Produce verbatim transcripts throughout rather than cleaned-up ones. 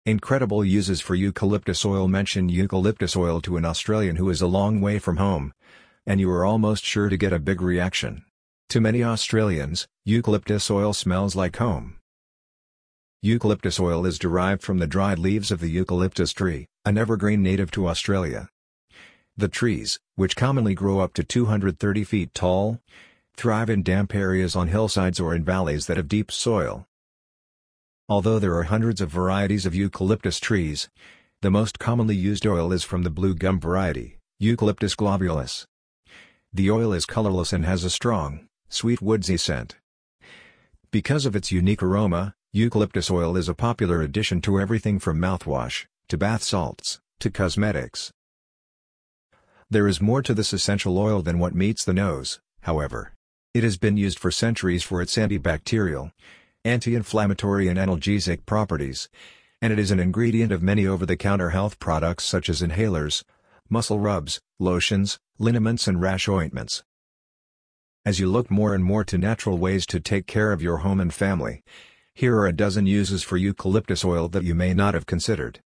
Incredible uses for eucalyptus oil. Mention eucalyptus oil to an Australian who is a long way from home, and you are almost sure to get a big reaction. To many Australians, eucalyptus oil smells like home. Eucalyptus oil is derived from the dried leaves of the eucalyptus tree, an evergreen native to Australia. The trees, which commonly grow up to two hundred thirty feet tall, thrive in damp areas on hillsides or in valleys that have deep soil. Although there are hundreds of varieties of eucalyptus trees, the most commonly used oil is from the blue gum variety, Eucalyptus globulus. The oil is colorless and has a strong, sweet woodsy scent. Because of its unique aroma, eucalyptus oil is a popular addition to everything from mouthwash, to bath salts, to cosmetics. There is more to this essential oil than what meets the nose, however. It has been used for centuries for its antibacterial, anti-inflammatory and analgesic properties, and it is an ingredient of many over-the-counter health products such as inhalers, muscle rubs, lotions, liniments and rash ointments. As you look more and more to natural ways to take care of your home and family, here are a dozen uses for eucalyptus oil that you may not have considered.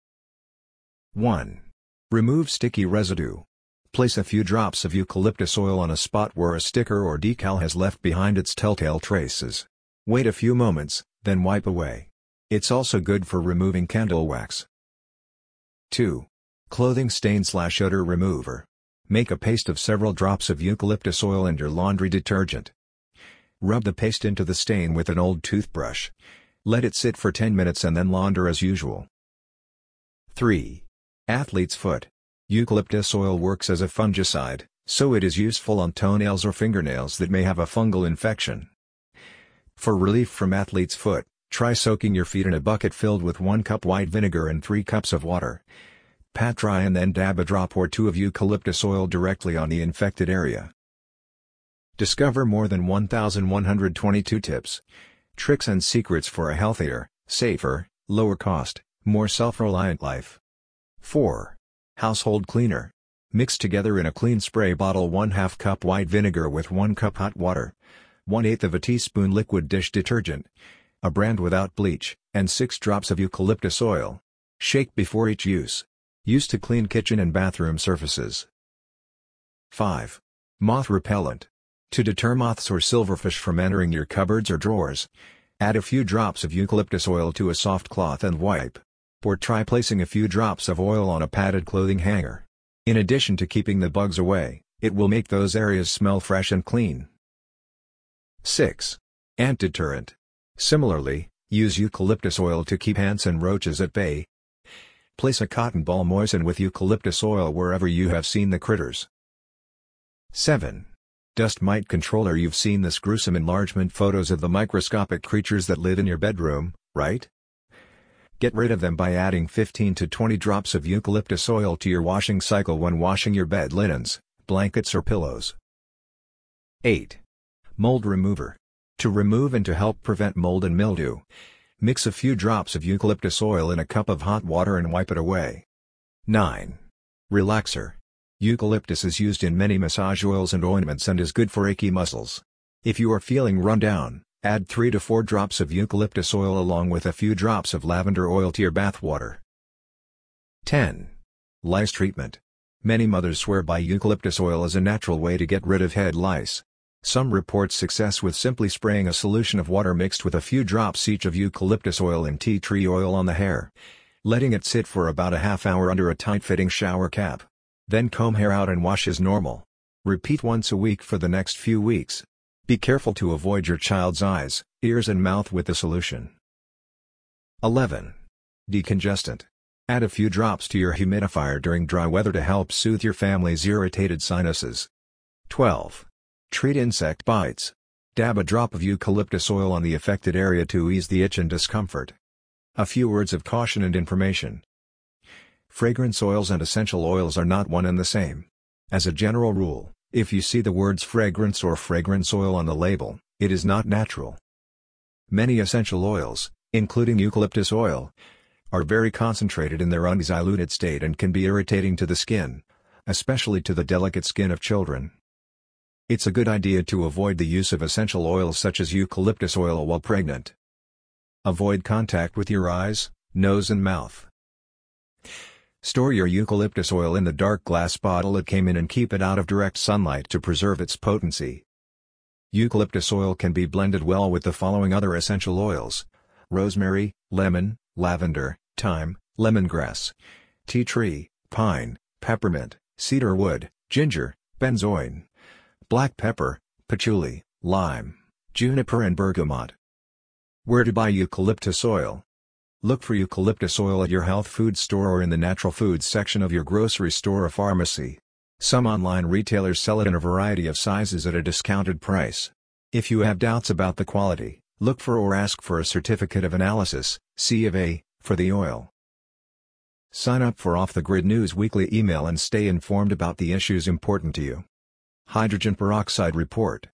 one. Remove sticky residue. Place a few drops of eucalyptus oil on a spot where a sticker or decal has left behind its telltale traces. Wait a few moments, then wipe away. It's also good for removing candle wax. two. Clothing stain slash odor remover. Make a paste of several drops of eucalyptus oil and your laundry detergent. Rub the paste into the stain with an old toothbrush. Let it sit for ten minutes and then launder as usual. three. Athlete's foot. Eucalyptus oil works as a fungicide, so it is useful on toenails or fingernails that may have a fungal infection. For relief from athlete's foot, try soaking your feet in a bucket filled with one cup white vinegar and three cups of water. Pat dry and then dab a drop or two of eucalyptus oil directly on the infected area. Discover more than one thousand one hundred twenty-two tips, tricks and secrets for a healthier, safer, lower cost, more self-reliant life. four. Household cleaner. Mix together in a clean spray bottle one half cup white vinegar with one cup hot water, one eighth of a teaspoon liquid dish detergent, a brand without bleach, and six drops of eucalyptus oil. Shake before each use. Use to clean kitchen and bathroom surfaces. five. Moth repellent. To deter moths or silverfish from entering your cupboards or drawers, add a few drops of eucalyptus oil to a soft cloth and wipe. Or try placing a few drops of oil on a padded clothing hanger. In addition to keeping the bugs away, it will make those areas smell fresh and clean. six. Ant deterrent. Similarly, use eucalyptus oil to keep ants and roaches at bay. Place a cotton ball moistened with eucalyptus oil wherever you have seen the critters. seven. Dust mite controller. You've seen this gruesome enlargement photos of the microscopic creatures that live in your bedroom, right? Get rid of them by adding fifteen to twenty drops of eucalyptus oil to your washing cycle when washing your bed linens, blankets or pillows. eight. Mold remover. To remove and to help prevent mold and mildew, mix a few drops of eucalyptus oil in a cup of hot water and wipe it away. nine. Relaxer. Eucalyptus is used in many massage oils and ointments and is good for achy muscles. If you are feeling run down, add three to four drops of eucalyptus oil along with a few drops of lavender oil to your bath water. ten. Lice treatment. Many mothers swear by eucalyptus oil as a natural way to get rid of head lice. Some report success with simply spraying a solution of water mixed with a few drops each of eucalyptus oil and tea tree oil on the hair, letting it sit for about a half hour under a tight-fitting shower cap. Then comb hair out and wash as normal. Repeat once a week for the next few weeks. Be careful to avoid your child's eyes, ears and mouth with the solution. eleven. Decongestant. Add a few drops to your humidifier during dry weather to help soothe your family's irritated sinuses. twelve. Treat insect bites. Dab a drop of eucalyptus oil on the affected area to ease the itch and discomfort. A few words of caution and information. Fragrance oils and essential oils are not one and the same. As a general rule, if you see the words fragrance or fragrance oil on the label, it is not natural. Many essential oils, including eucalyptus oil, are very concentrated in their undiluted state and can be irritating to the skin, especially to the delicate skin of children. It's a good idea to avoid the use of essential oils such as eucalyptus oil while pregnant. Avoid contact with your eyes, nose and mouth. Store your eucalyptus oil in the dark glass bottle it came in and keep it out of direct sunlight to preserve its potency. Eucalyptus oil can be blended well with the following other essential oils: rosemary, lemon, lavender, thyme, lemongrass, tea tree, pine, peppermint, cedar wood, ginger, benzoin, black pepper, patchouli, lime, juniper and bergamot. Where to buy eucalyptus oil? Look for eucalyptus oil at your health food store or in the natural foods section of your grocery store or pharmacy. Some online retailers sell it in a variety of sizes at a discounted price. If you have doubts about the quality, look for or ask for a certificate of analysis, C of A, for the oil. Sign up for Off the Grid News weekly email and stay informed about the issues important to you. Hydrogen peroxide report.